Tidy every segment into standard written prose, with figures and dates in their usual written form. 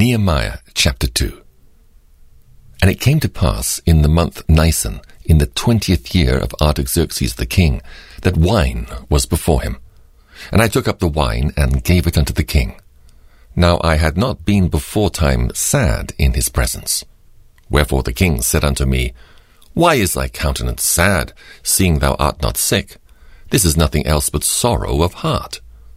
Nehemiah chapter 2. And it came to pass in the month Nisan, in the 20th year of Artaxerxes the king, that wine was before him. And I took up the wine and gave it unto the king. Now I had not been beforetime sad in his presence. Wherefore the king said unto me, Why is thy countenance sad, seeing thou art not sick? This is nothing else but sorrow of heart.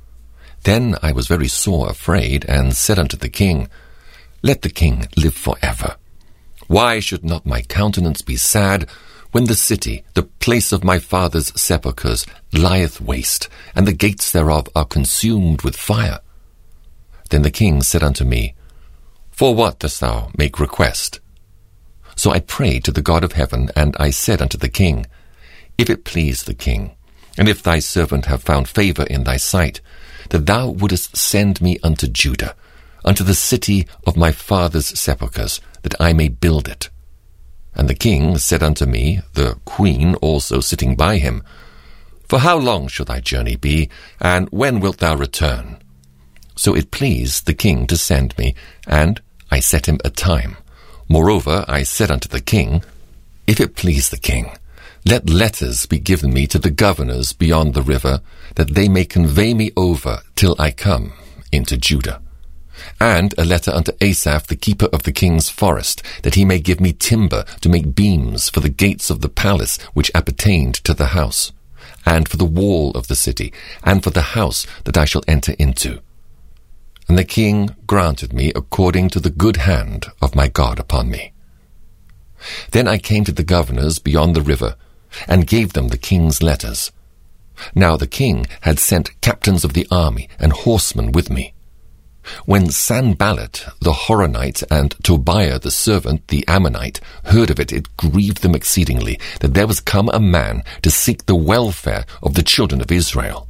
Then I was very sore afraid, and said unto the king, Let the king live for ever. Why should not my countenance be sad, when the city, the place of my father's sepulchres, lieth waste, and the gates thereof are consumed with fire? Then the king said unto me, For what dost thou make request? So I prayed to the God of heaven, and I said unto the king, If it please the king, and if thy servant have found favor in thy sight, that thou wouldest send me unto Judah, unto the city of my father's sepulchres, that I may build it. And the king said unto me, the queen also sitting by him, For how long shall thy journey be, and when wilt thou return? So it pleased the king to send me, and I set him a time. Moreover, I said unto the king, If it please the king, let letters be given me to the governors beyond the river, that they may convey me over till I come into Judah. And a letter unto Asaph, the keeper of the king's forest, that he may give me timber to make beams for the gates of the palace which appertained to the house, and for the wall of the city, and for the house that I shall enter into. And the king granted me according to the good hand of my God upon me. Then I came to the governors beyond the river, and gave them the king's letters. Now the king had sent captains of the army and horsemen with me. When Sanballat the Horonite and Tobiah the servant, the Ammonite, heard of it, it grieved them exceedingly, that there was come a man to seek the welfare of the children of Israel.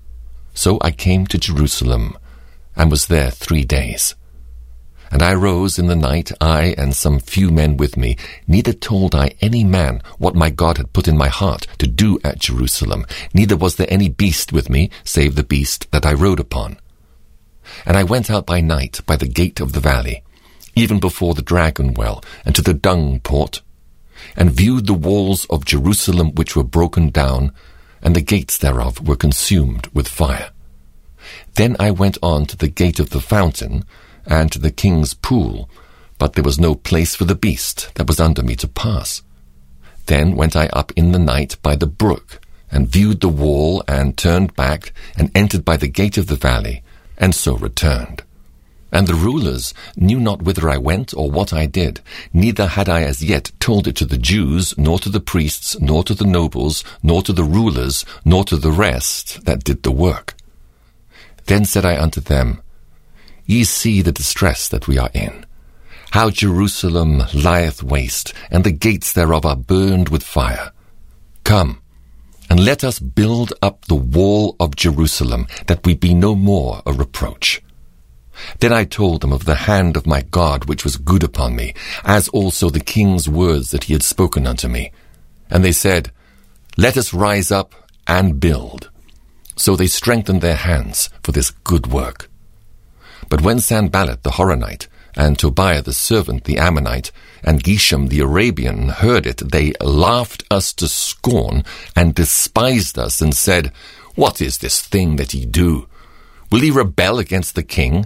So I came to Jerusalem, and was there 3 days. And I rose in the night, I and some few men with me, neither told I any man what my God had put in my heart to do at Jerusalem, neither was there any beast with me, save the beast that I rode upon. And I went out by night by the gate of the valley, even before the dragon well, and to the dung port, and viewed the walls of Jerusalem which were broken down, and the gates thereof were consumed with fire. Then I went on to the gate of the fountain, and to the king's pool, but there was no place for the beast that was under me to pass. Then went I up in the night by the brook, and viewed the wall, and turned back, and entered by the gate of the valley, and so returned. And the rulers knew not whither I went, or what I did, neither had I as yet told it to the Jews, nor to the priests, nor to the nobles, nor to the rulers, nor to the rest that did the work. Then said I unto them, Ye see the distress that we are in, how Jerusalem lieth waste, and the gates thereof are burned with fire. Come, and let us build up the wall of Jerusalem, that we be no more a reproach. Then I told them of the hand of my God which was good upon me, as also the king's words that he had spoken unto me. And they said, Let us rise up and build. So they strengthened their hands for this good work. But when Sanballat the Horonite, and Tobiah the servant, the Ammonite, and Geshem the Arabian heard it, they laughed us to scorn, and despised us, and said, What is this thing that ye do? Will ye rebel against the king?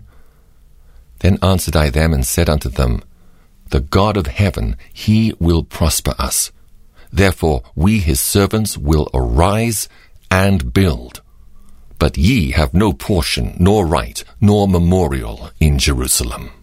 Then answered I them, and said unto them, The God of heaven, he will prosper us. Therefore we his servants will arise and build. But ye have no portion, nor right, nor memorial in Jerusalem.